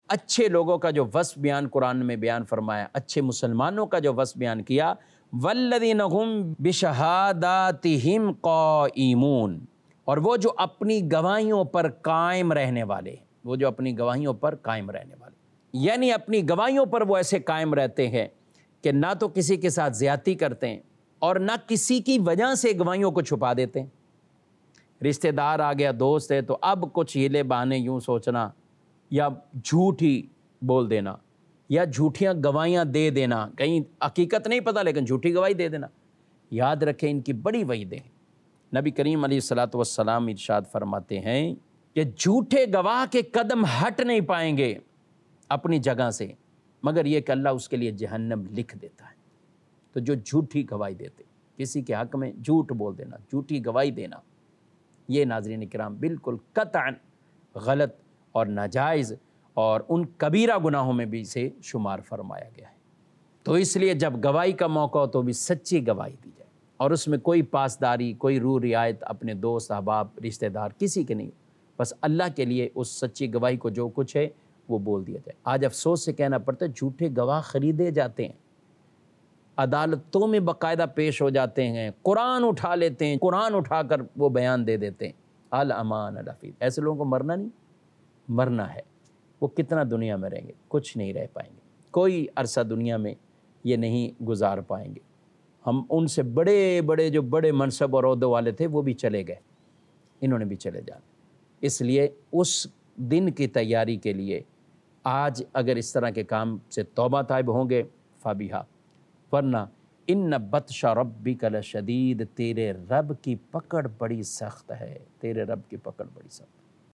اچھے لوگوں کا جو وصف بیان قرآن میں بیان فرمایا، اچھے مسلمانوں کا جو وصف بیان کیا، والذین هم بشہاداتہم قائمون، اور وہ جو اپنی گواہیوں پر قائم رہنے والے، وہ جو اپنی گواہیوں پر قائم رہنے والے، یعنی اپنی گواہیوں پر وہ ایسے قائم رہتے ہیں کہ نہ تو کسی کے ساتھ زیادتی کرتے ہیں اور نہ کسی کی وجہ سے گواہیوں کو چھپا دیتے ہیں۔ رشتہ دار آ گیا، دوست ہے، تو اب کچھ ہیلے بہانے یوں سوچنا یا جھوٹ ہی بول دینا یا جھوٹیاں گواہیاں دے دینا، کہیں حقیقت نہیں پتہ لیکن جھوٹی گواہی دے دینا، یاد رکھیں ان کی بڑی وعیدیں ہیں۔ نبی کریم علیہ الصلاۃ والسلام ارشاد فرماتے ہیں کہ جھوٹے گواہ کے قدم ہٹ نہیں پائیں گے اپنی جگہ سے مگر یہ کہ اللہ اس کے لیے جہنم لکھ دیتا ہے۔ تو جو جھوٹی گواہی دیتے، کسی کے حق میں جھوٹ بول دینا، جھوٹی گواہی دینا، یہ ناظرین کرام بالکل قطعاً غلط اور ناجائز اور ان کبیرہ گناہوں میں بھی سے شمار فرمایا گیا ہے۔ تو اس لیے جب گواہی کا موقع ہو تو بھی سچی گواہی دی جائے اور اس میں کوئی پاسداری، کوئی روح رعایت اپنے دوست احباب رشتہ دار کسی کے نہیں، بس اللہ کے لیے اس سچی گواہی کو جو کچھ ہے وہ بول دیا جائے۔ آج افسوس سے کہنا پڑتا ہے جھوٹے گواہ خریدے جاتے ہیں، عدالتوں میں باقاعدہ پیش ہو جاتے ہیں، قرآن اٹھا لیتے ہیں، قرآن اٹھا کر وہ بیان دے دیتے ہیں، الامان الحفیظ۔ ایسے لوگوں کو مرنا نہیں، مرنا ہے، وہ کتنا دنیا میں رہیں گے، کچھ نہیں رہ پائیں گے، کوئی عرصہ دنیا میں یہ نہیں گزار پائیں گے۔ ہم ان سے بڑے بڑے جو بڑے منصب اور عہدوں والے تھے وہ بھی چلے گئے، انہوں نے بھی چلے جانا۔ اس لیے اس دن کی تیاری کے لیے آج اگر اس طرح کے کام سے توبہ طائب ہوں گے فبیہا، ورنہ ان بطش ربک لشدید، تیرے رب کی پکڑ بڑی سخت ہے، تیرے رب کی پکڑ بڑی سخت ہے۔